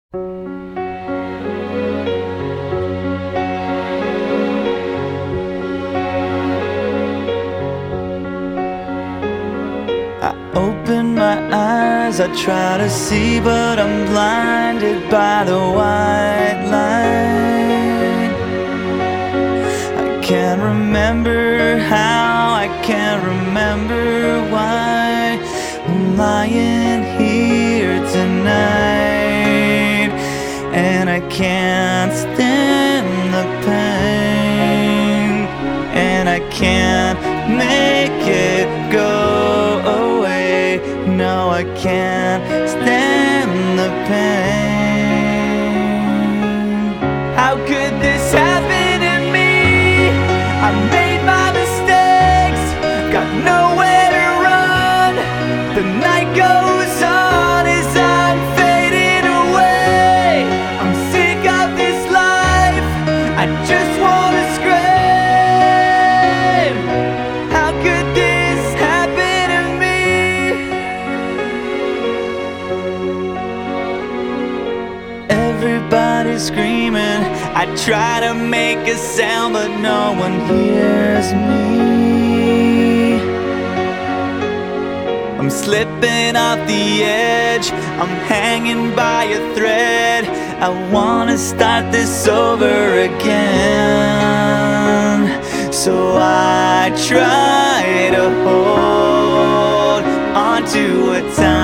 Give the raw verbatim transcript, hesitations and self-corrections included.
I open my eyes, I try to see, but I'm blinded by the white light. I can't remember how, I can't remember why I'm lying here tonight, and I can't stand the pain, and I can't make it go away. No, I can't stand the pain. How could this happen to me? I made my mistakes, got nowhere to run. The night goes on as I'm fading away. I'm sick of this life, I just wanna scream. How could this happen to me? Everybody's screaming, I try to make a sound, but no one hears me. I'm slipping off the edge, I'm hanging by a thread. I wanna start this over again, so I try to hold on to a time